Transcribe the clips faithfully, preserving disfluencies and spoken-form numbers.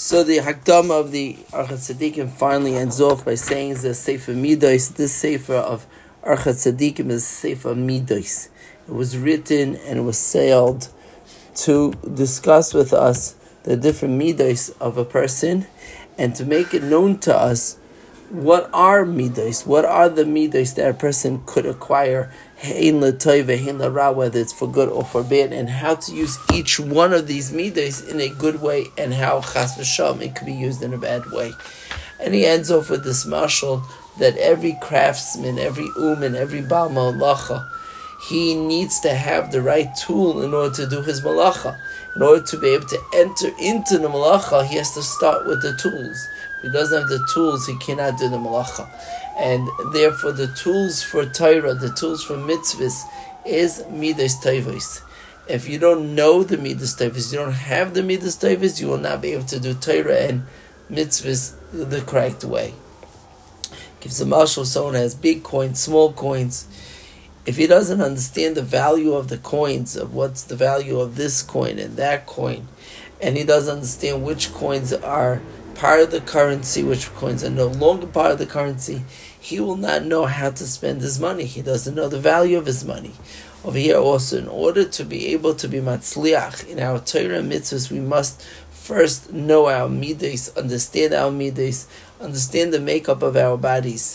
So the Hakdama of the Archat Tzadikim finally ends off by saying the Sefer Midos. This Sefer of Archat Tzadikim is Sefer Midos. It was written and it was sealed to discuss with us the different Midos of a person and to make it known to us what are Midos, what are the Midos that a person could acquire, hein l'toiva, hein l'ra, whether it's for good or for bad, and how to use each one of these Midos in a good way, and how chas v'shalom it could be used in a bad way. And he ends off with this mashal that every craftsman, every uman, every baal malacha, he needs to have the right tool in order to do his malacha. In order to be able to enter into the malacha, he has to start with the tools. If he doesn't have the tools, he cannot do the malacha. And therefore the tools for Torah, the tools for mitzvahs, is midas tovos. If you don't know the midas tovos, you don't have the midas tovos, you will not be able to do Torah and mitzvahs the correct way. Gives a mashal, someone has big coins, small coins. If he doesn't understand the value of the coins, of what's the value of this coin and that coin, and he doesn't understand which coins are part of the currency, which coins are no longer part of the currency, he will not know how to spend his money. He doesn't know the value of his money. Over here also, in order to be able to be matzliach in our Torah and mitzvahs, we must first know our midas, understand our midas, understand the makeup of our bodies.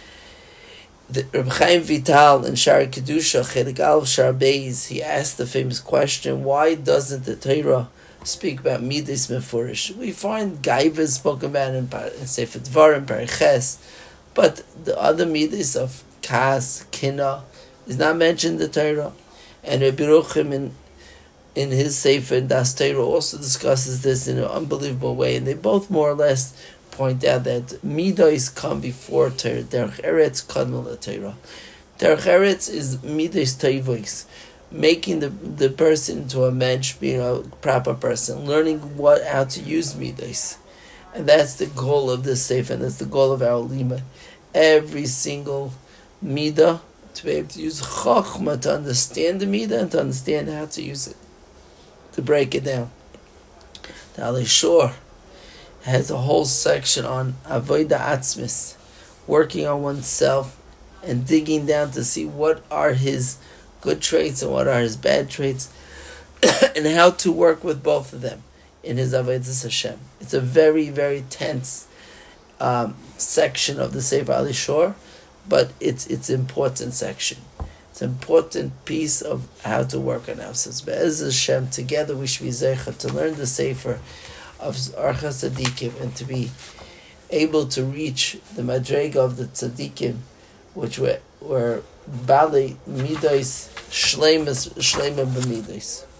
The Reb Chaim Vital in Shara Kedusha, Chelik Aleph Shar Beis, he asked the famous question, why doesn't the Torah speak about midas mefurish? We find Gaiva spoken about in, in Sefer Dvarim, Paraches, but the other midas of Kas, Kina, is not mentioned in the Torah. And Rabbi Yeruchim in, in his Sefer in Das Torah also discusses this in an unbelievable way, and they both more or less point out that midas come before Torah. Derech Eretz kadmol Torah. Derech Eretz is midas tovos, making the, the person into a mensch, being a proper person, learning what how to use midas. And that's the goal of this sefer, and that's the goal of our lima. Every single midah, to be able to use chachma, to understand the midah, and to understand how to use it, to break it down. The Alei Shor has a whole section on avodah atzmis, working on oneself and digging down to see what are his good traits and what are his bad traits, and how to work with both of them in his avodas Hashem. It's a very, very tense um, section of the Sefer Alei Shor, but it's it's an important section. It's an important piece of how to work on ourselves. Be'ez Hashem, together we should be zeicha to learn the Sefer of Archat Tzadikim and to be able to reach the madrega of the Tzadikim, which were were Bali Midas Shleimas Shleima B'Midas.